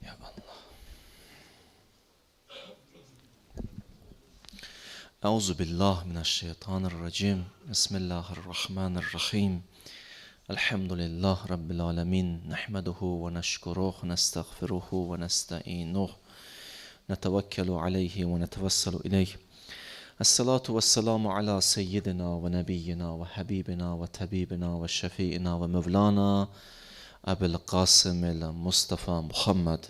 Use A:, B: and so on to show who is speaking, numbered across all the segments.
A: Ya Allah. Euzu billahi mineşşeytanirracim. Bismillahirrahmanirrahim. Elhamdülillah Rabbil alemin. Nehmeduhu ve neşkuruhu, nestağfiruhu ve nesta'inuhu. Netevekkelu aleyhi ve netevesselu ileyh. Esselatu vesselamu ala seyyidina ve nebiyyina ve habibina ve tabibina ve şefiina ve mevlana Ebu'l Kasım'il Mustafa Muhammed.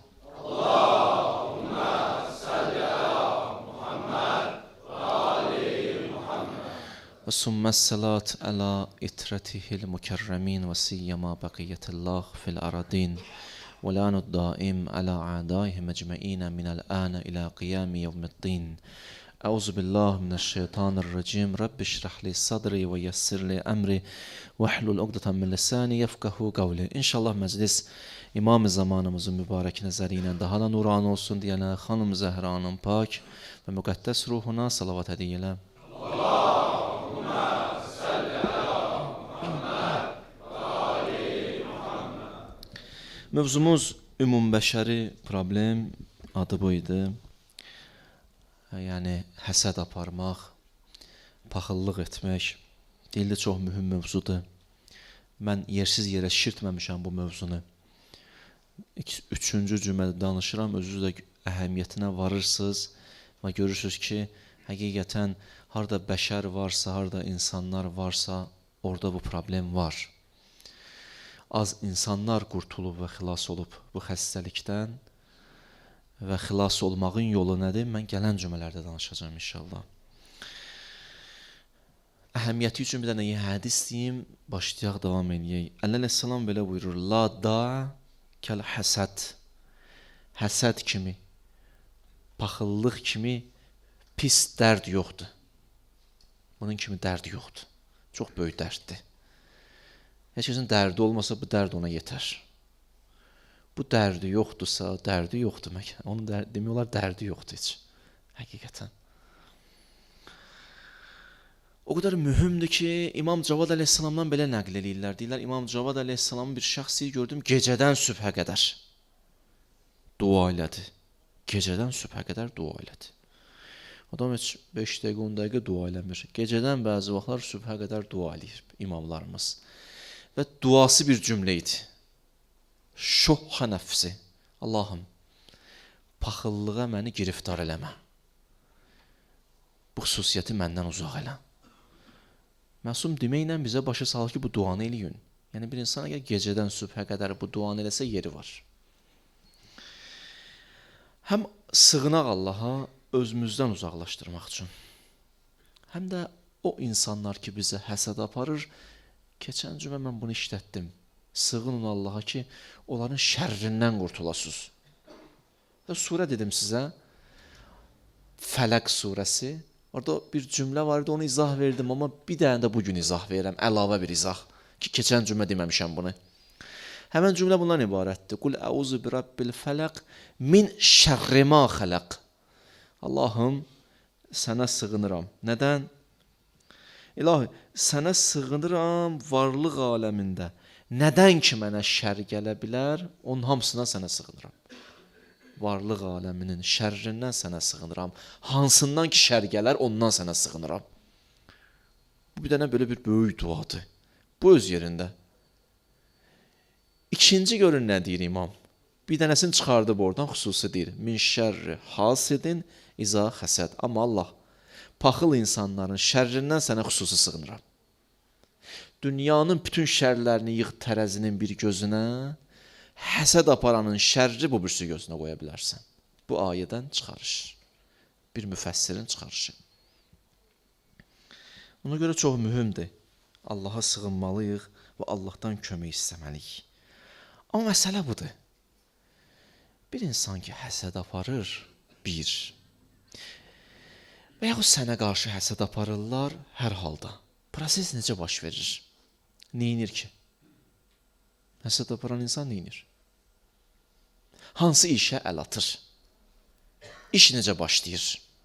A: Ve summes salat ala itretihil mukerremin ve siyyama bakiyetullah fil aradin ve lanud daim ala a'daihim ecmaîn minel âne ila kıyami yevmiddin. Euzu billahi mineşşeytanirracim. Rabbi şrah li sadri ve yessir li emri ve hlul ugdeten min lisani yefkahu kavli. İnşallah meclis İmam-ı zamanımızın mübarek nezeriyle daha da nuran olsun diyene Hanım Zehra'nın pak ve mukaddes ruhuna salavat ediyle. Mövzumuz ümumbəşəri problem, adı buydu. Yəni həsəd aparmaq, paxıllıq etmək, dildə çox mühüm mövzudur. Mən yersiz yerə şişirtməmişəm bu mövzunu. Üçüncü cümlədə danışıram, özünüz də əhəmiyyətinə varırsınız və görürsünüz ki, həqiqətən harda bəşər varsa, harda insanlar varsa, orada bu problem var. Az insanlar qurtulub və xilas olub bu xəstəlikdən və xilas olmağın yolu nədir? Mən gələn cümlələrdə danışacağım inşallah. Əhəmiyyəti üçün bir dənə hədis deyim, başlayaq, davam edək. Əleyhissalam belə buyurur: La da kəl həsəd. Həsəd kimi, paxıllıq kimi pis dərd yoxdur. Bunun kimi dərd yoxdur. Çox böyük dərddir. Heç kəsin dərdi olmasa bu dərd ona yetər. Bu dərdi yoxdursa, dərdi yox demək. Onun demək olar dərdi yoxdur heç. Həqiqətən. O qədər mühümdür ki, İmam Cavad əleyhissalamdan belə nəql eləyirlər. Deyirlər, İmam Cavad əleyhissalamın bir şəxsi gördüm, gecədən sübhə qədər dua elədi. Gecədən sübhə qədər dua elədi. Adam heç 5 dəqiqə, 10 dəqiqə dua eləmir. Gecədən bəzi vaxtlar sübhə qədər dua eləyir imamlarımız. Və duası bir cümlə idi. Şuhha nəfsi. Allahım, paxıllığa məni giriftar eləmə. Bu xüsusiyyəti məndən uzaq elə. Məsum deməklə bizə başa salır ki, bu duanı eləyin. Yəni bir insan əgər gecədən sübhə qədər bu duanı eləsə yeri var. Həm sığınaq Allaha özümüzdən uzaqlaşdırmaq üçün, həm də o insanlar ki, bizə həsəd aparır, keçən cümlə mən bunu işlətdim. Sığının Allaha ki, onların şərrindən qurtulasınız. Surə dedim sizə, Fələq surəsi. Orada bir cümlə var idi, onu izah verdim, amma bir dənə də bugün izah verirəm, əlavə bir izah. Ki, keçən cümlə deməmişəm bunu. Həmən cümlə bundan ibarətdir. Qul əuzu bi rabbil fələq min şərri ma xələq. Allahım, sənə sığınıram. Nədən? İlahi, sənə sığınıram varlıq aləmində. Nədən ki mənə şər gələ bilər, onun hamısına sənə sığınıram. Varlıq aləminin şərrindən sənə sığınıram. Hansından ki şər gələr, ondan sənə sığınıram. Bu bir dənə belə bir böyük duadır. Bu öz yerində. İkinci görün nə deyir imam? Bir dənəsini çıxardıb oradan xüsusi deyir. Min şərri hasidin iza həsəd. Amma Allah, paxıl insanların şərrindən sənə xüsusi sığınıram. Dünyanın bütün şərlərini yığ tərəzinin bir gözünə, həsəd aparanın şərri bu birisi gözünə qoya bilərsən. Bu ayədən çıxarış. Bir müfəssirin çıxarışı. Ona görə çox mühümdür. Allaha sığınmalıyıq və Allahdan kömək istəməliyik. Amma məsələ budur. Bir insan ki, həsəd aparır, bir. Və yaxud sənə qarşı həsəd aparırlar, hər halda. Proses necə baş verir? Neynir ki? Həsəd aparan insan neynir? Hansı işə əl atır? İş necə başlayır?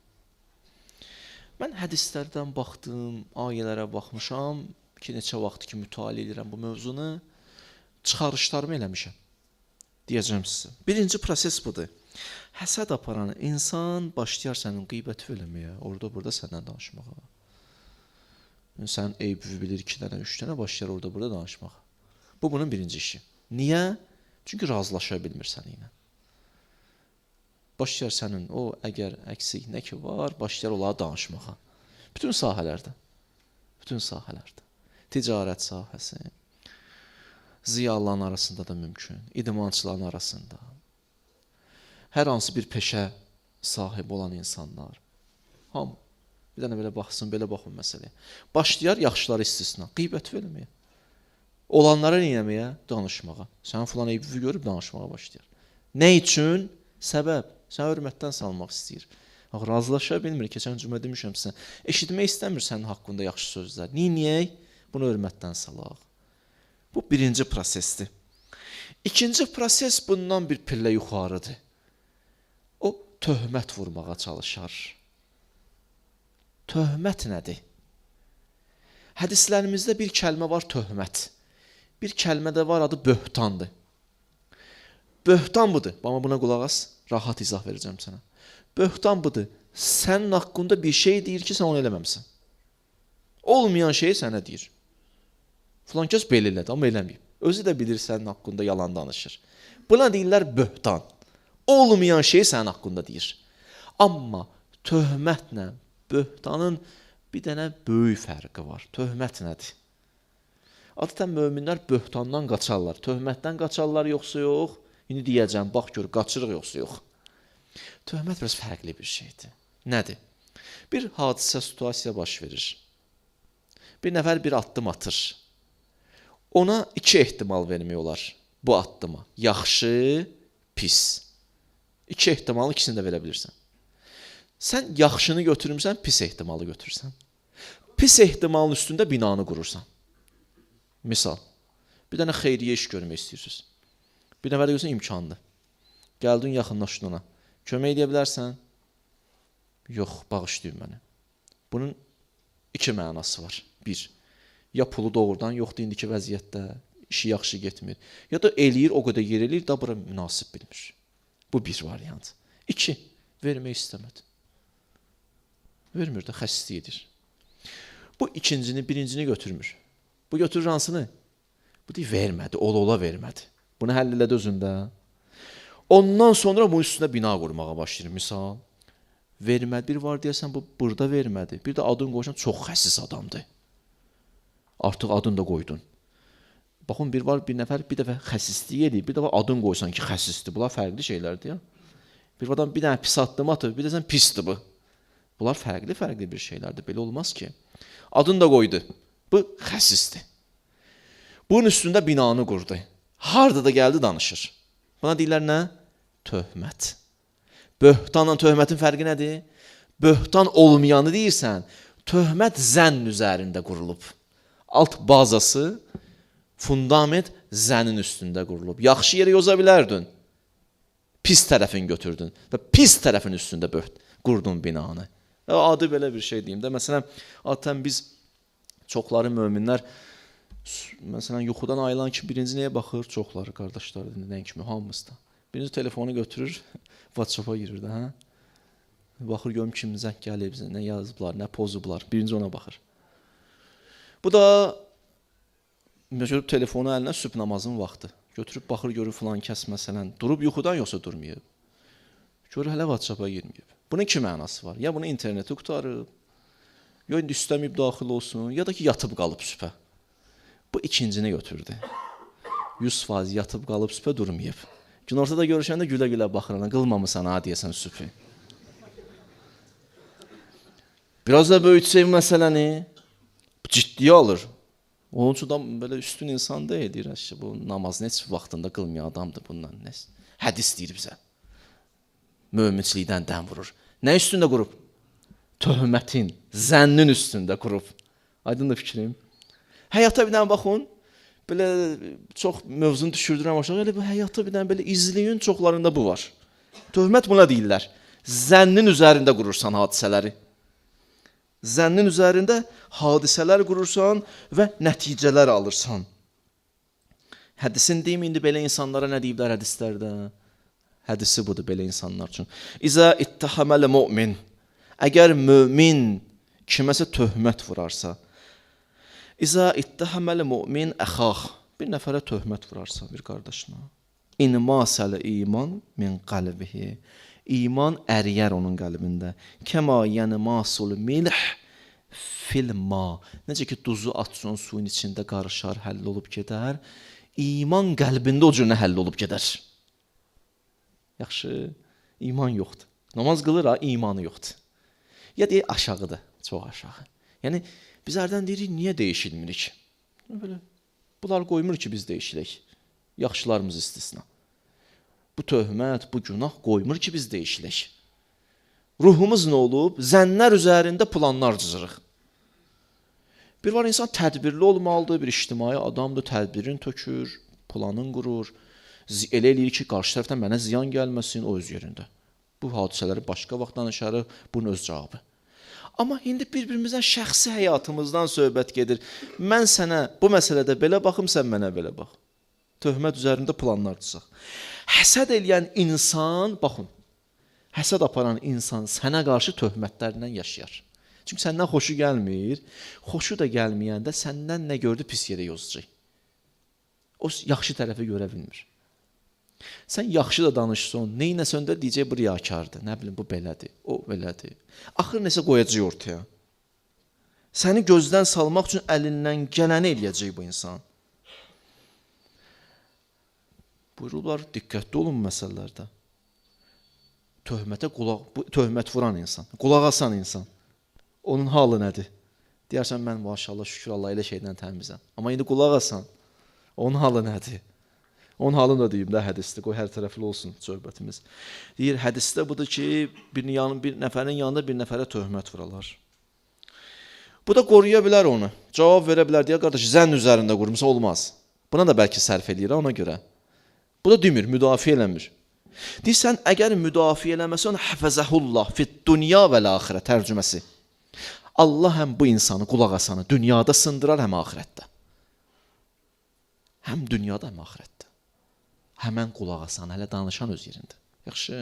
A: Mən hədislərdən baxdım, ayələrə baxmışam ki, neçə vaxt ki, mütaliə edirəm bu mövzunu, çıxarışlarımı eləmişəm. Deyəcəm sizə. Birinci proses budur. Həsəd aparan insan başlayar sənin qeybət eləməyə, orada burada səndən danışmağa. Sən eybi bilir 2 dənə, 3 dənə başlayar orada burada danışmağa. Bu bunun birinci işi. Niyə? Çünki razılaşa bilmir səninlə. Başlayar sənin o əgər əksik nə ki var, başlayar onlara danışmağa. Bütün sahələrdə. Bütün sahələrdə. Ticarət sahəsi, ziyalıların arasında da mümkün, idmançıların arasında. Hər hansı bir peşə sahibi olan insanlar. Hamı bir dənə belə baxsın, belə baxın məsələyə. Başlayar yaxşıları istisna, qeybət verməyə. Olanlara eləməyə, danışmağa. Sən filan eybi görüb danışmağa başlayar. Nə üçün? Səbəb. Sən hörmətdən salmaq istəyir. Razılaşa bilmir. Keçən cümlə demişəm sizə. Eşitmək istəmir sənin haqqında yaxşı sözlər. Niyə? Bunu hörmətdən salaq. Bu birinci prosesdir. İkinci proses bundan bir pillə yuxarıdır. O töhmət vurmağa çalışar. Töhmət nədir? Hədislərimizdə bir kəlmə var, töhmət. Bir kəlmə də var, adı böhtandır. Böhtan budur. Amma buna qulaq as, rahat izah verəcəm sənə. Böhtan budur. Sənin haqqında bir şey deyir ki, sən onu eləməmsən. Olmayan şeyi sənə deyir. Filan kəs belə elədi, amma eləməyib. Özü də bilir sənin haqqında yalan danışır. Buna deyirlər böhtan. Olmayan şeyi sənin haqqında deyir. Amma töhmətlə böhtanın bir dənə böyük fərqi var. Töhmət nədir? Adətən möminlər böhtandan qaçarlar. Töhmətdən qaçarlar yoxsa yox? İndi deyəcəm, bax gör, qaçırıq yoxsa yox. Töhmət biraz fərqli bir şeydir. Nədir? Bir hadisə, situasiya baş verir. Bir nəfər bir addım atır. Ona 2 ehtimal vermək olar bu addıma. Yaxşı, pis. 2 ehtimalın ikisini də verə bilirsən. Sən yaxşını götürürsən, pis ehtimalı götürürsən. Pis ehtimalın üstündə binanı qurursan. Misal, bir dənə xeyriyyə iş görmək istəyirsiniz. Bir nəfər deyirsən, imkanlı. Gəldin, yaxınlaşdın ona. Kömək edə bilərsən? Yox, bağışlayın məni. Bunun 2 mənası var. 1. Ya pulu doğrudan yoxdur indiki vəziyyətdə, işi yaxşı getmir. Ya da eləyir, o qədər yer eləyir, da bura münasib bilmir. Bu bir variant. 2. Vermək istəmədi. Vermir də, xəstə edir. Bu ikincini, birincini götürmür. Bu götürür hansını? Bu deyir, vermədi, ola vermədi. Bunu həll elədi özündə. Ondan sonra bunun üstünə bina qurmağa başlayır. Misal, vermədi, bir var deyəsən, bu burada vermədi. Bir də adını qoysan, çox xəsis adamdır. Artıq adını da qoydun. Baxın, bir var, bir nəfər bir dəfə xəsislik edir, bir də var adını qoysan ki, xəsisdir. Bunlar fərqli şeylərdir ya. Bir adam bir dənə pis addım atır, bir də sən pisdir bu. Bunlar fərqli bir şeylərdir. Belə olmaz ki. Adını da qoydu. Bu xəsisdir. Bunun üstündə binanı qurdu. Harada da gəldi danışır. Buna deyirlər nə? Töhmət. Böhtanla töhmətin fərqi nədir? Böhtan olmayanı deyirsən, töhmət zənn üzərində qurulub. Alt bazası, fundament zənin üstündə qurulub. Yaxşı yerə yoza bilərdin. Pis tərəfini götürdün və pis tərəfin üstündə qurdun binanı. Adı belə bir şey deyim də. Məsələn, adətən biz çoxları möminlər, məsələn, yuxudan ayılan ki, birinci nəyə baxır? Çoxları, qardaşlar, nə kimi, hamımız da. Birinci telefonu götürür, WhatsApp-a girir də, hə? Baxır, görüm kim zəng gəlib bizə, nə yazıblar, nə pozublar. Birinci ona baxır. Bu da götürüb telefonu əlinə sübh namazın vaxtı. Götürüb baxır, görür filan kəs məsələn, durub yuxudan yoxsa durmayıb. Görür, hələ WhatsApp-a girməyib. Bunun 2 mənası var. Ya bunu interneti qutarıb, ya indi istəməyib daxil olsun, ya da ki, yatıb qalıb sübhə. Bu ikincini götürdü. 100% yatıb qalıb sübhə durmayıb. Gün ortada görüşəndə gülə-gülə baxırana, qılmamısan ha deyəsən sübhü. Biraz da böyütsək məsələni, ciddiyə alır. Onun üçün da belə üstün insan deyil, deyir ki, bu namaz heç vaxtında qılmayan adamdır bundan. Hədis deyir bizə. Möminçilikdən dən vurur. Nə üstündə qurub? Töhmətin, zənnin üstündə qurub. Aydındır fikrim. Həyata bir dənə baxın, belə çox mövzunu düşürdürəm aşağı, elə bu həyata bir dənə belə izləyin, çoxlarında bu var. Töhmət buna deyirlər. Zənnin üzərində qurursan hadisələri. Zənnin üzərində hadisələr qurursan və nəticələr alırsan. Hədisin deyim, indi belə insanlara nə deyiblər hədislərdə? Hədisi budur belə insanlar üçün. İzə ittəhəməl mümin. Əgər mömin kiməsə töhmət vurarsa, İzə ittəhəməl mümin əxax. Bir nəfərə töhmət vurarsa bir qardaşına. İnmasəl iman min qalbihi. İman əriyər onun qəlbində. Kəma yənmasul milh fil ma. Necə ki duzu atsan suyun içində qarışar, həll olub gedər. İman qəlbində o cür nə həll olub gedər. Yaxşı, iman yoxdur. Namaz qılır ha, imanı yoxdur. Ya deyir aşağıdır, çox aşağı. Yəni biz hərdən deyirik, niyə dəyişilmirik? Böyle, bunlar qoymur ki biz dəyişilək. Yaxşılarımız istisna. Bu töhmət, bu günah qoymur ki biz dəyişilək. Ruhumuz nə olub? Zənnlər üzərində planlar cızırıq. Bir var insan tədbirli olmalıdır, bir ictimai adamdır, tədbirin tökür, planın qurur. Elə eləyir ki, qarşı tərəfdən mənə ziyan gəlməsin, o öz yerində. Bu hadisələri başqa vaxt danışarıq, bunun öz cavabı. Amma indi bir-birimizdən şəxsi həyatımızdan söhbət gedir. Mən sənə bu məsələdə belə baxım, sən mənə belə bax. Töhmət üzərində planlar cızaq. Həsəd eləyən insan, baxın, həsəd aparan insan sənə qarşı töhmətlərlə yaşayar. Çünki səndən xoşu gəlmir, xoşu da gəlməyəndə səndən nə gördü pis yerə yozacaq. O yaxşı tərəfi görə bilmir. Sən yaxşı da danışsan, neynəsən də deyəcək bu riyakardır, nə bilim bu belədir, o belədir. Axır nəsə qoyacaq ortaya. Səni gözdən salmaq üçün əlindən gələni eləyəcək bu insan. Buyururlar, diqqətli olun məsələlərdə. Töhmət vuran insan, qulaq asan insan. Onun halı nədir? Deyərsən, mən maşallah, şükür Allah, elə şeydən təmizəm. Amma indi qulaq asan, onun halı nədir? Onun halını da deyim də hədisdə, qoy hər tərəfli olsun söhbətimiz. Deyir, hədisdə budur ki, bir nəfərin yanında bir nəfərə töhmət vuralar. Bu da qoruya bilər onu. Cavab verə bilər, deyə qardaş, zənn üzərində qurmasa olmaz. Buna da bəlkə sərf eləyir ona görə. Bu da demir, müdafiə eləmir. Deyirsən, əgər müdafiə eləməsən, həfəzəhullah fit dünya və l-axirə tərcüməsi. Allah həm bu insanı, qulaq asanı dünyada sındırar, həm axirətdə. Həm dünyada, həm axirətdə. Həmən qulaq asan, hələ danışan öz yerində. Yaxşı?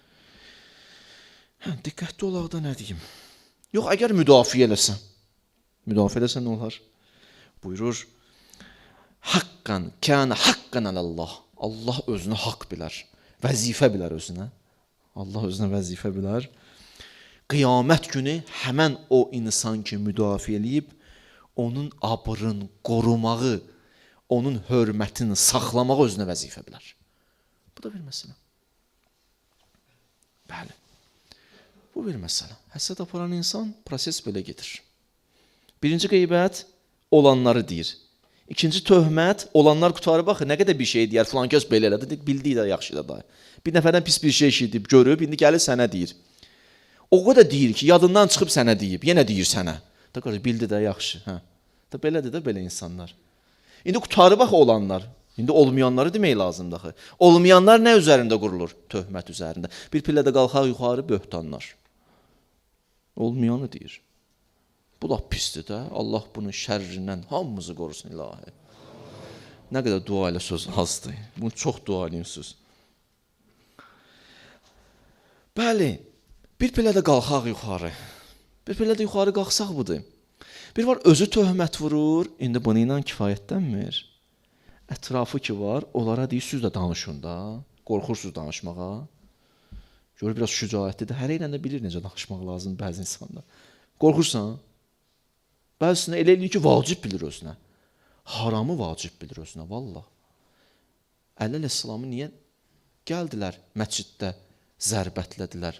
A: Diqqətli olaq da nə deyim? Yox, əgər müdafiə eləsən nə olar? Buyurur, haqqan, kənə haqqan alallah. Allah özünə haqq bilər, vəzifə bilər özünə. Allah özünə vəzifə bilər. Qiyamət günü həmən o insan ki müdafiə eləyib, onun abrını qorumağı, onun hörmətini saxlamağı özünə vəzifə bilər. Bu da bir məsələ. Bəli. Bu bir məsələ. Həsəd aparan insan, proses belə gedir. Birinci qeybət olanları deyir. İkinci töhmət, olanlar qutarı baxır, nə qədər bir şey deyər, filan kəs belə elədi, bildiyi də yaxşı da. Bir nəfərdən pis bir şey eşidib, görüb, indi gəlir sənə deyir. O qədər deyir ki, yadından çıxıb sənə deyib, yenə deyir sənə. Da qardaş, bildi də yaxşı. Da belədir də belə insanlar. İndi qutarı bax olanlar. İndi olmayanları demək lazımdır axı. Olmayanlar nə üzərində qurulur? Töhmət üzərində. Bir pillədə qalxaq yuxarı böhtanlar. Olmayanı deyir. Bu da pisdir də. Allah bunun şərrindən hamımızı qorusun ilahi. Nə qədər dua ilə söz azdır. Bunu çox dua edin söz. Bəli. Bir pillədə qalxaq yuxarı. Bir pillədə yuxarı qalxsaq budur. Bir var özü töhmət vurur. İndi bunu ilə kifayətlənmir. Ətrafı ki var, onlara deyir, siz də danışın da. Qorxursuz danışmağa. Görür, biraz şücaətlidir. Hər ilə də bilir necə danışmaq lazım bəzi insanlar. Qorxursan? Bəzisində elə eləyir ki, vacib bilir özünə. Haramı vacib bilir özünə, vallah. Əli əleyhissalamı niyə gəldilər məsciddə, zərbətlədilər?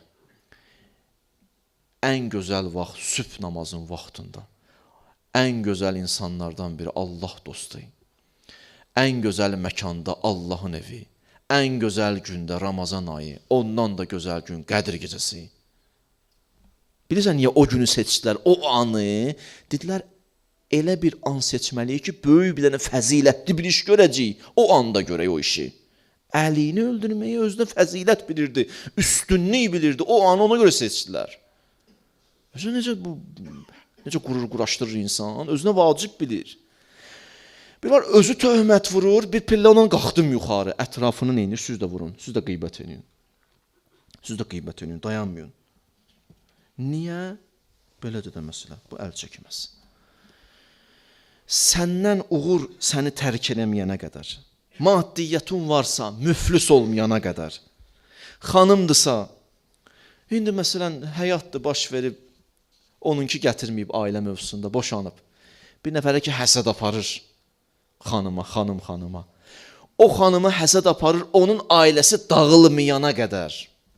A: Ən gözəl vaxt, sübh namazın vaxtında. Ən gözəl insanlardan biri Allah dostu. Ən gözəl məkanda Allahın evi. Ən gözəl gündə Ramazan ayı. Ondan da gözəl gün Qədr gecəsi. Bilirsən niyə o günü seçdilər, o anı? Dedilər, elə bir an seçməliyik ki, böyük bir dənə fəzilətli bir iş görəcəyik. O anda görək o işi. Əlini öldürməyi özünə fəzilət bilirdi, üstünlük bilirdi. O anı ona görə seçdilər. Necə qurur quraşdırır insan, özünə vacib bilir. Bir var özü töhmət vurur, bir pillə ondan qalxdım yuxarı. Ətrafını neynir? Siz də vurun, siz də qeybət edin. Siz də qeybət edin, dayanmayın. Niyə? Belədir də məsələ, bu əl çəkməz. Səndən uğur səni tərk eləməyənə qədər, maddiyyətin varsa, müflis olmayana qədər, xanımdırsa, indi məsələn, həyatdır baş verib, onunki gətirməyib ailə mövzusunda, boşanıb. Bir nəfərə ki, həsəd aparır xanıma. O xanıma həsəd aparır, onun ailəsi dağılmayana qədər.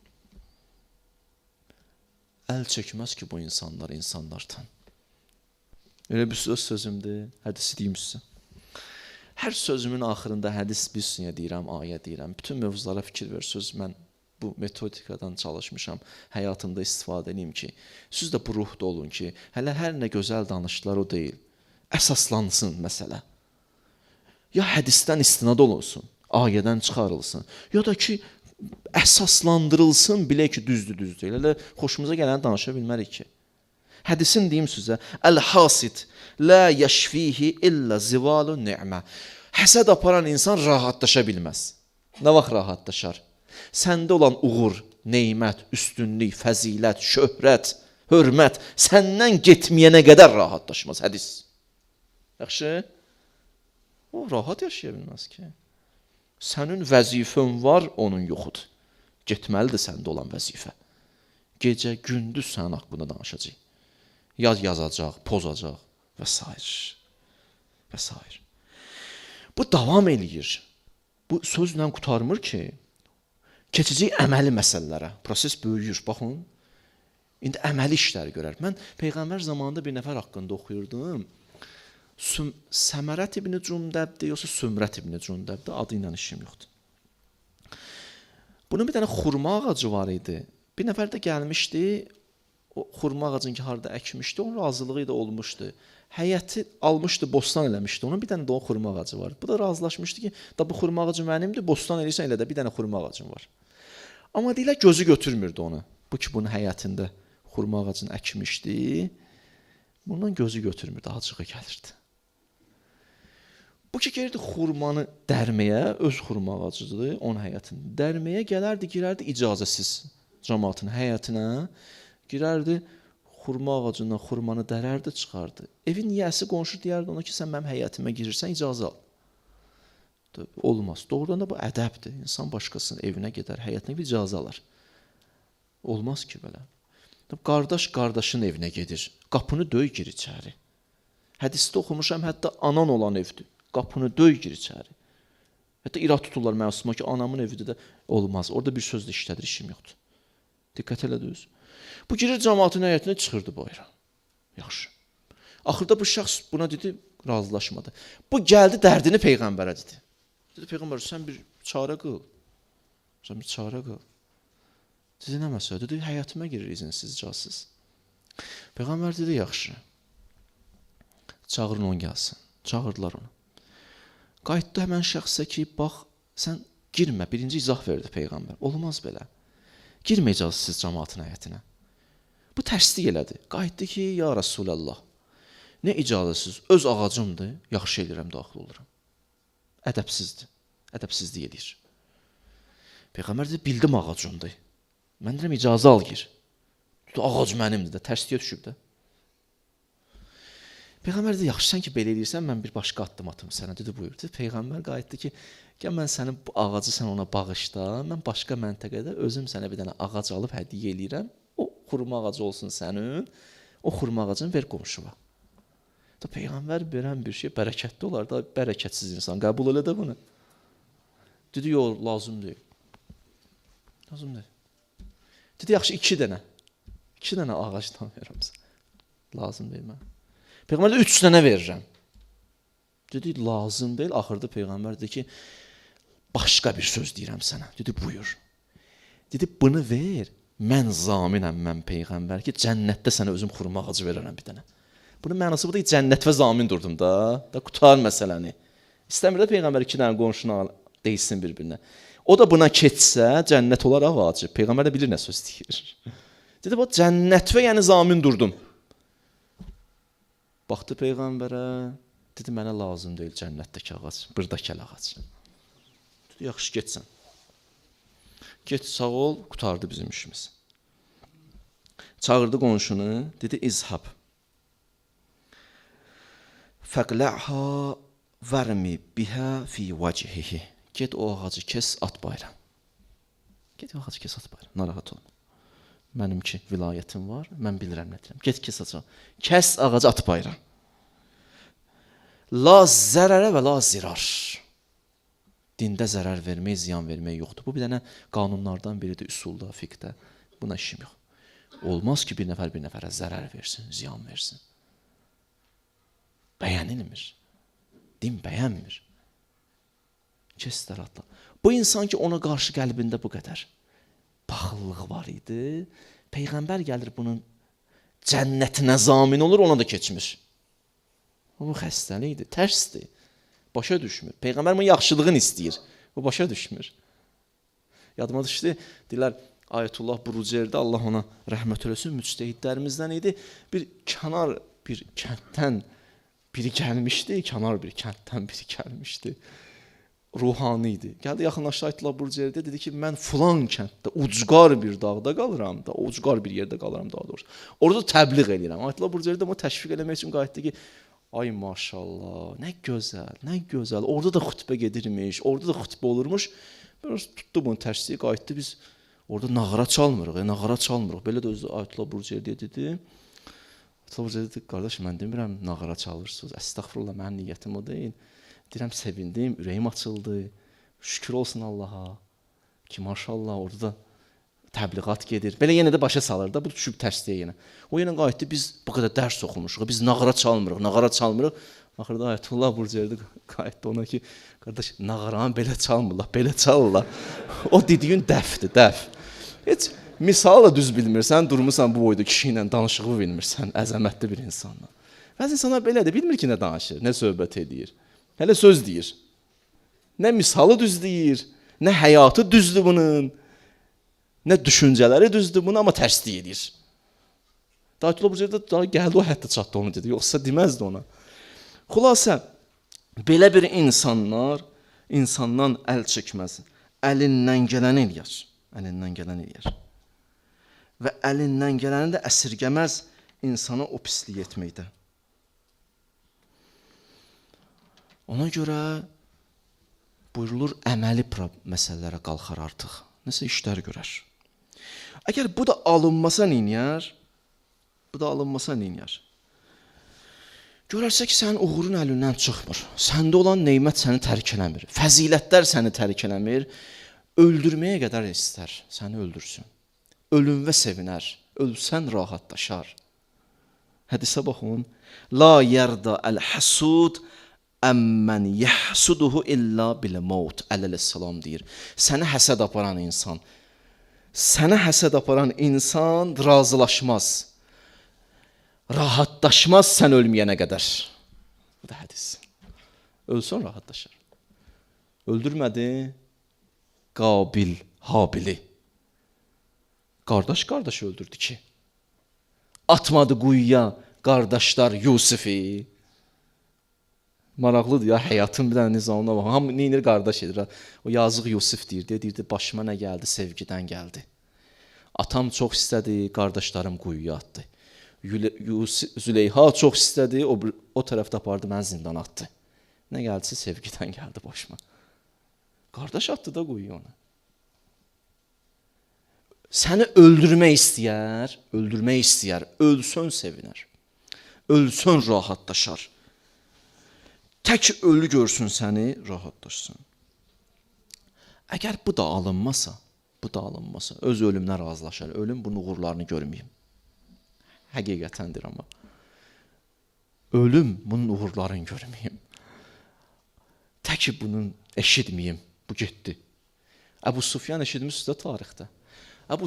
A: Əl çəkməz ki, bu insanlardan. Öyle bir sözümdür, hədisi deyim sizə. Hər sözümün axırında hədis bilsin deyirəm, ayə deyirəm. Bütün mövzulara fikir verirsiniz. Mən bu metodikadan çalışmışam, həyatımda istifadə edeyim ki, siz də bu ruhda olun ki, hələ hər nə gözəl danışdılar o deyil. Əsaslansın məsələ. Ya hədisdən istinad olunsun, ayədən çıxarılsın, ya da ki, əsaslandırılsın, bilək ki, düzdür. Elə xoşumuza gələni danışa bilmərik ki. Hədisin deyim sizə, əl-hasid la yəşfihi illə zivalu ni'mə. Həsəd aparan insan rahatlaşa bilməz. Nə vaxt rahatlaşar? Səndə olan uğur, neymət, üstünlük, fəzilət, şöhrət, hörmət səndən getməyənə qədər rahatlaşmaz hədis. Yaxşı? O rahat yaşaya bilməz ki. Sənin vəzifən var, onun yoxudur. Getməlidir səndə olan vəzifə. Gecə, gündüz sənin haqqında danışacaq. Yazacaq, pozacaq və s. Bu davam eləyir. Bu sözlə qutarmır ki, keçəcək əməli məsələlərə. Proses böyüyür, baxın. İndi əməli işləri görər. Mən Peyğəmbər zamanında bir nəfər haqqında oxuyurdum. Səmərət ibn Cündəbdir, yoxsa Sümrət ibn Cündəbdir, adı ilə işim yoxdur. Bunun bir dənə xurma ağacı var idi. Bir nəfər də gəlmişdi, o xurma ağacını ki, harada əkmişdi, onun razılığı da olmuşdu. Həyəti almışdı, bostan eləmişdi. Onun bir dənə də o xurma ağacı var. Bu da razılaşmışdı ki, da bu xurma ağacı mənimdir, bostan eləyirsən elə də bir dənə xurma ağacım var. Amma deyilə gözü götürmürdü onu. Bu ki, bunun həyətində xurma ağacını əkmişdi, bundan gözü götürmürdü, acığı gəlirdi. Bu ki, gelirdi xurmanı dərməyə, öz xurma ağacıdır, onun həyətində. Dərməyə gələrdi, girərdi icazəsiz cəmaatın həyətinə, girərdi, xurma ağacından xurmanı dərərdi, çıxardı. Evin yiyəsi qonşu deyərdi ona ki, sən mənim həyətimə girirsən, icazə al. Olmaz. Doğrudan da bu ədəbdir. İnsan başqasının evinə gedər, həyətinə bir icazə alar. Olmaz ki, belə. Qardaş qardaşın evinə gedir, qapını döy, gir içəri. Hədisdə oxumuşam, hətta anan olan evdir. Qapını döy, gir içəri. Hətta irad tuturlar məsuma ki, anamın evidir də olmaz. Orada bir söz də işlədir, işim yoxdur. Diqqət elədiniz. Bu girir cəmaatın həyətinə, çıxırdı bayra. Yaxşı. Axırda bu şəxs buna dedi, razılaşmadı. Bu gəldi, dərdini Peyğəmbərə dedi. Dedi, Peyğəmbər, sən bir çarə qıl. Sən bir çarə qıl. Dedi, nə məsələ? Dedi, həyətimə girir izinsiz, icazsız. Peyğəmbər dedi, yaxşı. Çağırın onu gəlsin. Çağırdılar onu. Qayıtdı həmən şəxsə ki, bax, sən girmə. Birinci izah verdi Peyğəmbər. Olmaz belə. Girmə icazsız cəmaatın həyətinə. Bu tərslik elədi. Qayıtdı ki, ya Rasulallah, nə icazəsiz, öz ağacımdır, yaxşı eləyirəm, daxil oluram. Ədəbsizdir. Ədəbsizlik eləyir. Peyğəmbər dedi, bildim ağacımdır. Mən deyirəm, icazə al gir. Ağac mənimdir də, tərsliyə düşüb də. Peyğəmbər dedi, yaxşı, sən ki, belə eləyirsən, mən bir başqa addım atım sənə. Dedi, buyur. Dedi, Peyğəmbər qayıtdı ki, gəl mən sənin bu ağacı sən ona bağışla, mən başqa məntəqədə özüm sənə bir dənə ağac alıb hədiyyə eləyirəm. O xurma ağacı olsun sənin, o xurma ağacını ver qonşuva. Peyğəmbər verən bir şey bərəkətli olar da, bərəkətsiz insan qəbul elə də bunu. Dedi, yox, lazım deyil. Lazım deyil. Dedi, yaxşı, 2 dənə. 2 dənə ağacdan verirəm sənə. Lazım deyil mən. Peyğəmbər də 3 dənə verirəm. Dedi, lazım deyil. Axırda Peyğəmbər dedi ki, başqa bir söz deyirəm sənə. Dedi, buyur. Dedi, bunu ver. Mən zaminəm, mən Peyğəmbər ki, cənnətdə sənə özüm xurma ağacı verərəm bir dənə. Bunun mənası budur ki, cənnət və zamin durdum da. Da qutar məsələni. İstəmir də Peyğəmbər 2 dənə qonşuna deyilsin bir-birinə. O da buna keçsə, cənnət olar ağacı. Peyğəmbər də bilir nə söz deyir. Dedi, bax, cənnət və yəni zamin durdum. Baxdı Peyğəmbərə, Dedi, mənə lazım deyil cənnətdəki ağac, buradakı ağac. Dedi, yaxşı, getsən. Get, sağ ol, qutardı bizim işimiz. Çağırdı qonşunu, dedi, izhab. Fəqlə'ha vərmi bihə fi vəcihihi. Get o ağacı kes, at bayram. Get o ağacı kes, at bayram. Narahat olma. Mənim ki, vilayətim var, mən bilirəm nə deyirəm. Get, kes ağacı. Kes ağacı, at bayram. La zərərə və la zirar. Dində zərər vermək, ziyan vermək yoxdur. Bu bir dənə qanunlardan biridir, üsulda, fiqdə. Buna işim yox. Olmaz ki, bir nəfərə zərər versin, ziyan versin. Bəyənilmir. Din bəyənmir. Kes dəratla. Bu insan ki, ona qarşı qəlbində bu qədər baxıllığı var idi. Peyğəmbər gəlir bunun cənnətinə zamin olur, ona da keçmir. Bu xəstəlikdir, tərsdir. Başa düşmür. Peyğəmbər bunun yaxşılığını istəyir. Bu başa düşmür. Yadıma düşdü, deyirlər, Ayətullah Burucerdə, Allah ona rəhmət eləsin, müctəhidlərimizdən idi. Bir kənar bir kənddən biri gəlmişdi, kənar bir kənddən biri gəlmişdi. Ruhani idi. Gəldi, yaxınlaşdı Ayətullah Burucerdə, dedi ki, mən filan kənddə, ucqar bir dağda qalıram da, ucqar bir yerdə qalıram daha doğrusu. Orada təbliğ edirəm. Ayətullah Burucerdə onu təşviq eləmək üçün qayıtdı ki, ay maşallah, nə gözəl, nə gözəl. Orada da xütbə gedirmiş, orada da xütbə olurmuş. Biraz tutdu bunu tərsliyi, qayıtdı, biz orada nağara çalmırıq, nağara çalmırıq. Belə də özü Ayətullah Burucerdə dedi. Ayətullah Burucerdə dedi, qardaş, mən demirəm, nağara çalırsınız. Əstəğfurullah, mənim niyyətim o deyil. Deyirəm, sevindim, ürəyim açıldı. Şükür olsun Allaha ki, maşallah, orada da təbliğat gedir. Belə yenə də başa salır da, bu düşüb tərsliyə yenə. O yenə qayıtdı, biz bu qədər dərs oxumuşuq, biz nağara çalmırıq, nağara çalmırıq. Axırda Ayətullah Burucerdə qayıtdı ona ki, qardaş, nağaranı belə çalmırlar, belə çalırlar. O dediyin dəfdir, dəf. Heç misal da düz bilmirsən, durmursan bu boyda kişi ilə danışığı bilmirsən, əzəmətli bir insanla. Bəzi insanlar belədir, bilmir ki, nə danışır, nə söhbət edir. Hələ söz deyir. Nə misalı düz deyir, nə həyatı düzdür bunun, nə düşüncələri düzdür bunun, amma tərslik edir. Ayətullah Burucerdə daha gəldi, o hətta çatdı onu dedi, yoxsa deməzdi ona. Xülasə, belə bir insanlar insandan əl çəkməz, əlindən gələni eləyər, əlindən gələni eləyər. Və əlindən gələni də əsirgəməz insana o pislik etməkdə. Ona görə buyurulur, əməli məsələlərə qalxar artıq. Nəsə işlər görər. Əgər bu da alınmasa neyniyər? Bu da alınmasa neyniyər? Görərsə ki, sənin uğurun əlindən çıxmır. Səndə olan neymət səni tərk eləmir. Fəzilətlər səni tərk eləmir. Öldürməyə qədər istər, səni öldürsün. Ölümvə sevinər, ölsən rahatlaşar. Hədisə baxın. La yerda əl-həsud əmmən yəhsuduhu illa bil-mevt əleyhissalam deyir. Sənə həsəd aparan insan razılaşmaz. Rahatlaşmaz sən ölməyənə qədər. Bu da hədis. Ölsən rahatlaşar. Öldürmədi Qabil Habili. Qardaş öldürdü ki. Atmadı quyuya qardaşlar Yusifi. Maraqlıdır ya, həyatın bir dənə nizamına bax. Hamı neynir, qardaş edir. O yazıq Yusif deyirdi, başıma nə gəldi, sevgidən gəldi. Atam çox istədi, qardaşlarım quyuya atdı. Züleyha çox istədi, o tərəfdə apardı, məni zindana atdı. Nə gəldisə, sevgidən gəldi başıma. Qardaş atdı da quyuya ona. Səni öldürmək istəyər, ölsən sevinər. Ölsən rahatlaşar. Tək ölü görsün səni, rahatlaşsın. Əgər bu da alınmasa, öz ölümlə razılaşar. Ölüm bunun uğurlarını görməyim. Həqiqətəndir amma. Ölüm bunun uğurlarını görməyim. Tək bunun eşitməyim. Bu getdi. Əbu Sufyan eşitmişsiniz də tarixdə. Əbu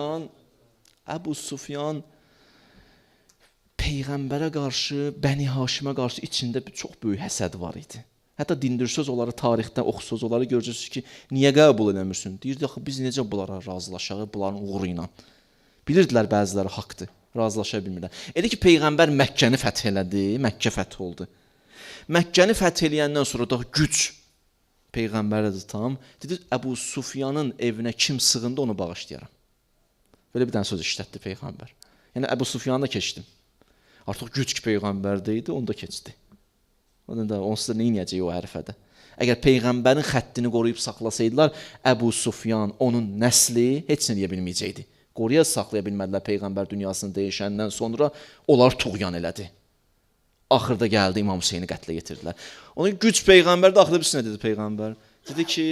A: Sufyan Peyğəmbərə qarşı, Bəni Haşimə qarşı içində çox böyük həsəd var idi. Hətta dindirsöz onları tarixdə oxusuz, onları görəcəksiniz ki, niyə qəbul eləmirsən? Deyirdi, axı biz necə bunlara razılaşaq, bunların uğuru ilə. Bilirdilər bəziləri haqdır, razılaşa bilmirlər. Elə ki, Peyğəmbər Məkkəni fəth elədi, Məkkə fəth oldu. Məkkəni fəth eləyəndən sonra da güc Peyğəmbərdir tam. Dedi, Əbu Sufyanın evinə kim sığında onu bağışlayaram. Belə bir dənə söz işlətdi Peyğəmbər. Yəni, Əbu Sufyanı da keçdim. Artıq güc ki Peyğəmbərdə idi, onu da keçdi. Onsuz da nə inəyəcək o hərfədə? Əgər Peyğəmbərin xəttini qoruyub saxlasaydılar, Əbu Sufyan, onun nəsli heç nə deyə bilməyəcəkdi. Qoruya saxlaya bilmədilər Peyğəmbər dünyasını dəyişəndən sonra onlar tuğyan elədi. Axırda gəldi İmam Hüseyni qətlə yetirdilər. Onun güc Peyğəmbər də axırda bir nə dedi Peyğəmbər? Dedi ki,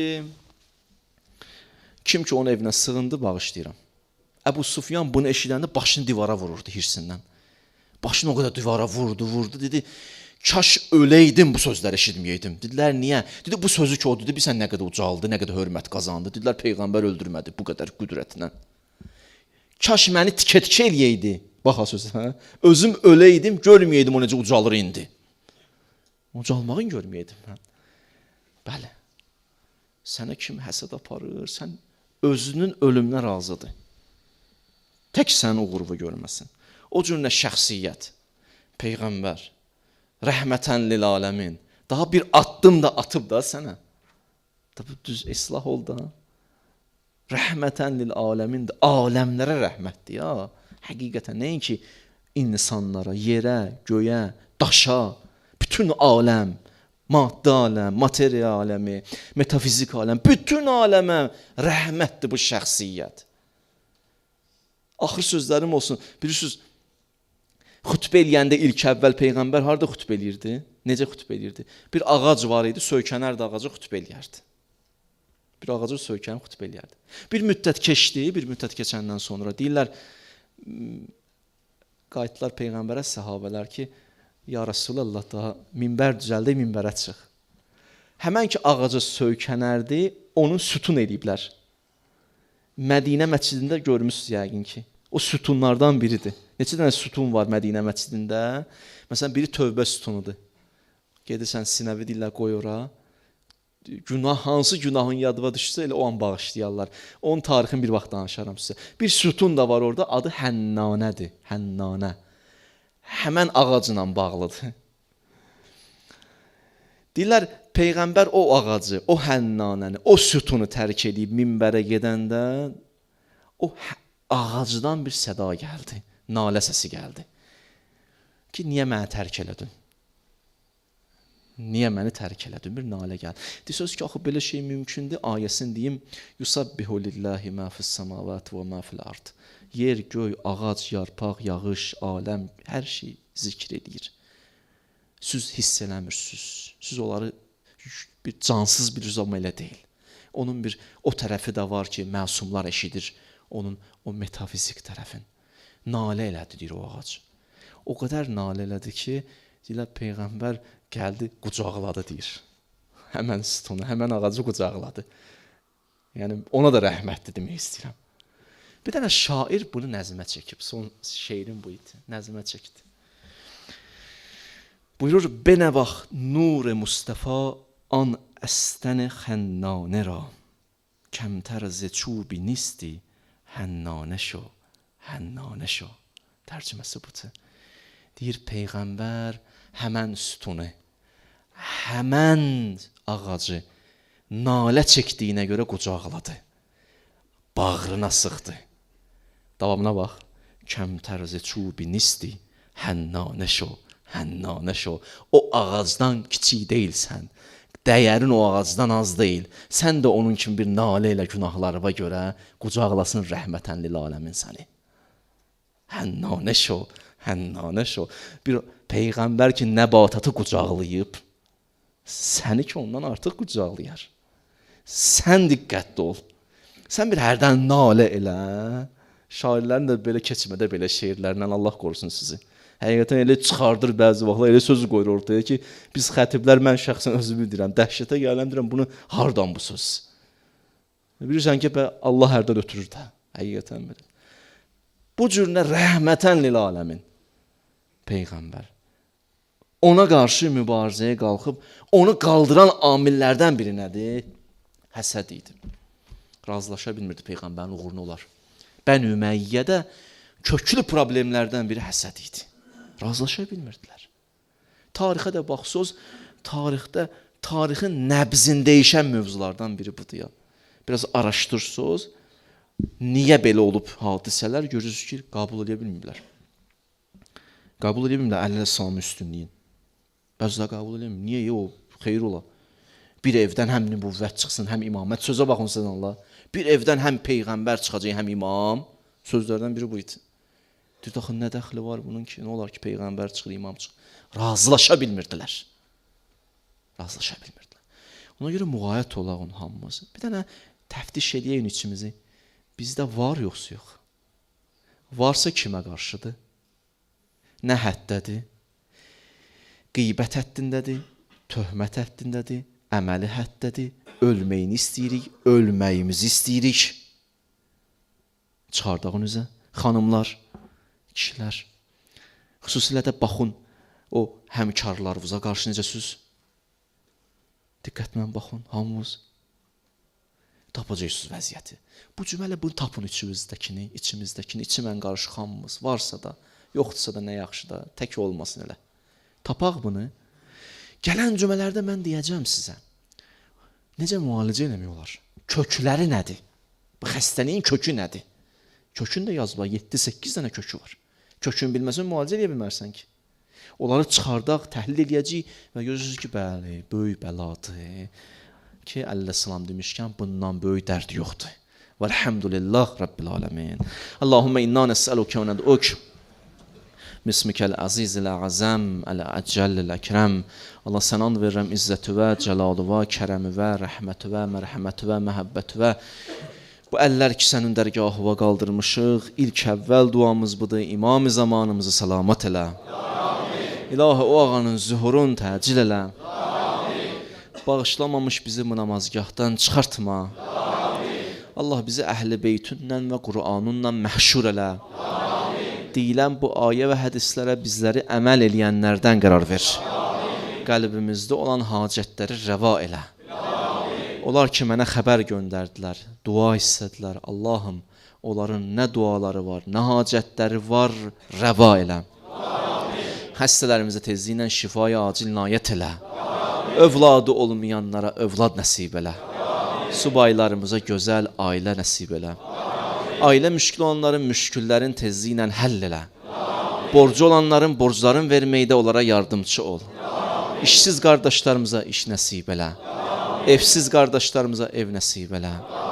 A: kim ki onun evinə sığındı, bağışlayıram. Əbu Sufyan bunu eşidəndə başını divara vururdu hirsindən. Başını o qədər divara vurdu, dedi, kaş öləydim bu sözləri eşitməyəydim. Dedilər, niyə? Dedi, bu sözü ki o dedi, bilsən nə qədər ucaldı, nə qədər hörmət qazandı. Dedilər, Peyğəmbər öldürmədi bu qədər qüdrətlə. Kaş məni tikə-tikə eləyəydi. Baxa sözü, hə? Özüm öləydim, görməyəydim o necə ucalır indi. Ucalmağın görməyəydim. Hə? Bəli, sənə kim həsəd aparır, sən özünün ölümünə razıdır. Tək sən o qrubu görməsin. O cür nə şəxsiyyət, Peyğəmbər, rəhmətən lil aləmin, daha bir addım da atıb da sənə. Tabi düz islah oldu da. Rəhmətən lil aləmin, aləmlərə rəhmətdir ya. Həqiqətən, nəinki insanlara, yerə, göyə, daşa, bütün aləm, maddə aləm, materiya aləmi, metafizik aləm, bütün aləmə rəhmətdir bu şəxsiyyət. Axır sözlərim olsun. Bilirsiniz, xütbə eləyəndə ilk əvvəl Peyğəmbər harada xütbə eləyirdi? Necə xütbə eləyirdi? Bir ağac var idi, söykənərdi ağaca xütbə eləyərdi. Bir ağaca söykənib xütbə eləyərdi. Bir müddət keçdi, bir müddət keçəndən sonra deyirlər, qayıtdılar Peyğəmbərə səhabələr ki, ya Rasulallah daha minbər düzəldi, minbərə çıx. Həmən ki ağaca söykənərdi, onu sütun eləyiblər. Mədinə məscidində görmüşsünüz yəqin ki. O sütunlardan biridir. Neçə dənə sütun var Mədinə məscidində? Məsələn, biri tövbə sütunudur. Gedirsən sinəvi deyirlər, qoy ora. Günah, hansı günahın yadıma düşsə, elə o an bağışlayarlar. Onun tarixini bir vaxt danışaram sizə. Bir sütun da var orada, adı Hənnanədir. Hənnanə. Həmən ağacla bağlıdır. Deyirlər, Peyğəmbər o ağacı, o hənnanəni, o sütunu tərk edib minbərə gedəndə o ağacdan bir səda gəldi, nalə səsi gəldi. Ki, niyə məni tərk elədin? Niyə məni tərk elədin? Bir nalə gəldi. Deyirsiniz ki, axı belə şey mümkündür. Ayəsini deyim, Yusabbihu lillahi ma fis samavati və ma fil ard. Yer, göy, ağac, yarpaq, yağış, aləm, hər şey zikr edir. Siz hiss eləmirsiniz. Siz onları bir cansız bir zaman elə deyil. Onun bir o tərəfi də var ki, məsumlar eşidir. Onun o metafizik tərəfin. Nalə elədi, deyir o ağac. O qədər nalə elədi ki, deyirlər, Peyğəmbər gəldi, qucaqladı, deyir. Həmən sütunu, həmən ağacı qucaqladı. Yəni, ona da rəhmətli demək istəyirəm. Bir dənə şair bunu nəzmə çəkib. Son şeirin bu idi. Nəzmə çəkdi. Buyurur, benə bax, nur-i Mustafa an əstən xənnanə ra. Kəmtər z çubi nisti, hənnanə şo, hənnanə şo. Tərcüməsi budur. Deyir, Peyğəmbər həmən sütunu, həmən ağacı nalə çəkdiyinə görə qucaqladı. Bağrına sıxdı. Davamına bax. Kəmtər z çubi nisti, hənnanə şo, hənnanə şo. O ağacdan kiçik deyilsən. Dəyərin o ağacdan az deyil. Sən də onun kimi bir nalə ilə günahlarına görə qucaqlasın rəhmətən lil aləmin səni. Hənnanə şo, hənnanə şo. Bir Peyğəmbər ki, nəbatatı qucaqlayıb, səni ki, ondan artıq qucaqlayar. Sən diqqətli ol. Sən bir hərdən nalə elə. Şairlərin də belə keçmədə belə şeirlərlə Allah qorusun sizi. Həqiqətən elə çıxardır bəzi vaxtlar, elə söz qoyur ortaya ki, biz xətiblər, mən şəxsən özümü deyirəm, dəhşətə gələm, deyirəm, bunu hardan bu söz? Bilirsən ki, Allah hərdən ötürür də, həqiqətən belə. Bu cür nə rəhmətən lil aləmin Peyğəmbər. Ona qarşı mübarizəyə qalxıb, onu qaldıran amillərdən biri nədir? Həsəd idi. Razılaşa bilmirdi Peyğəmbərin uğruna olar. Bəni Üməyyədə köklü problemlərdən biri həsəd idi. Razılaşa bilmirdilər. Tarixə də baxsınız, tarixin nəbzin dəyişən mövzulardan biri budur ya. Biraz araşdırsınız, niyə belə olub hadisələr görürsünüz ki, qəbul edə bilmirlər. Qəbul edə bilmirlər Əleyhisselamın üstünlüyün. Bəzilər qəbul edə bilmirlər. Niyə o? Xeyir ola. Bir evdən həm nübüvvət çıxsın, həm imamət. Sözə baxın sizin Allah. Bir evdən həm peyğəmbər çıxacaq, həm imam. Sözlərdən biri bu idi. Deyir, axı nə dəxli var bunun ki? Nə olar ki, peyğəmbər çıxır, imam çıxır. Razılaşa bilmirdilər. Razılaşa bilmirdilər. Ona görə müğayət olaq onun hamımız. Bir dənə təftiş edəyək içimizi. Bizdə var yoxsa yox? Varsa kimə qarşıdır? Nə həddədir? Qeybət həddindədir, töhmət həddindədir, əməli həddədir, ölməyini istəyirik, ölməyimizi istəyirik. Çıxardaq önünüzə, xanımlar, kişilər. Xüsusilə də baxın, o həmkarlarınıza qarşı necəsiz? Diqqətlə baxın, hamımız. Tapacaqsınız vəziyyəti. Bu cümələ bunu tapın içimizdəkini, içimən qarşı hamımız. Varsa da, yoxdursa da nə yaxşı da, tək olmasın elə. Tapaq bunu. Gələn cümələrdə mən deyəcəm sizə. Necə müalicə eləmək olar? Kökləri nədir? Bu xəstəliyin kökü nədir? Kökün də yazıblar, 7-8 dənə kökü var. Kökün bilməsən müalicə eləyə bilmərsən ki. Onları çıxardaq, təhlil eləyəcəyik və görürsünüz ki, bəli, böyük bəladır. Ki, Əleyhisselam demişkən, bundan böyük dərd yoxdur. Vəlhamdülillah Rabbil aləmin. Allahümmə inna nəsəlukə və nəd'uk. Bismikəl əzizil əzəm, əl-əcəllil əkrəm. Allah sənə and verirəm izzətüvə, cəlalüvə, kərəmüvə, rəhmətüvə, mərhəmətüvə, məhəbbətüvə. Bu əllər ki, sənin dərgahıva qaldırmışıq. İlk əvvəl duamız budur. İmam-ı zamanımızı salamat elə. İlahi o ağanın zühurun təcil elə. Bağışlamamış bizi bu namazgahdan çıxartma. Allah bizi əhl-i beytündən və Qur'anunla məhşur elə. Deyilən bu ayə və hədislərə bizləri əməl eləyənlərdən qərar ver. Qəlbimizdə olan hacətləri rəva elə. Onlar ki, mənə xəbər göndərdilər, dua istədilər. Allahım, onların nə duaları var, nə hacətləri var, rəva elə. Xəstələrimizə tezliklə şifaya acil inayət elə. Övladı olmayanlara övlad nəsib elə. Subaylarımıza gözəl ailə nəsib elə. Ailə müşkül olanların müşküllərin tezliklə həll elə. Borcu olanların borcların verməkdə onlara yardımcı ol. İşsiz qardaşlarımıza iş nəsib elə. Evsiz qardaşlarımıza ev nəsib elə.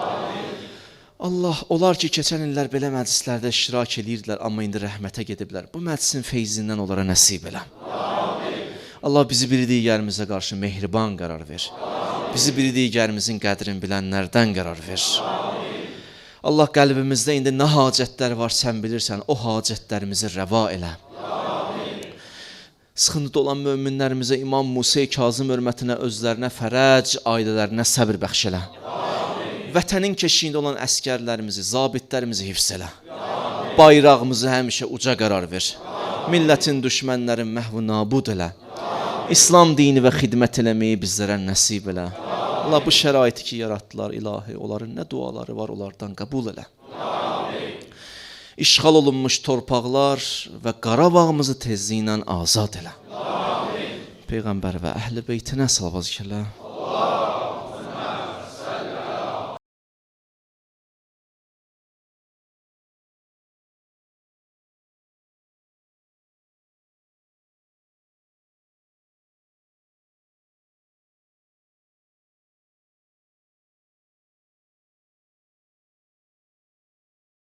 A: Allah, onlar ki, keçən illər belə məclislərdə iştirak edirdilər, amma indi rəhmətə gediblər. Bu məclisin feyzindən onlara nəsib elə. Allah bizi biri digərimizə qarşı mehriban qərar ver. Bizi biri digərimizin qədrini bilənlərdən qərar ver. Allah qəlbimizdə indi nə hacətlər var sən bilirsən, o hacətlərimizi rəva elə. Sıxıntıda olan möminlərimizə İmam Musa Kazım hörmətinə özlərinə fərəc, ailələrinə səbir bəxş elə. Vətənin keşiyində olan əskərlərimizi, zabitlərimizi hifz elə. Bayrağımızı həmişə uca qərar ver. Millətin düşmənlərin məhv nabud elə. İslam dini və xidmət eləməyi bizlərə nəsib elə. Allah bu şəraiti ki yaratdılar ilahi, onların nə duaları var, onlardan qəbul elə. İşğal olunmuş torpaqlar və Qarabağımızı tezliklə azad elə. Peyğəmbər və əhl-i beytinə salavat zikirlər.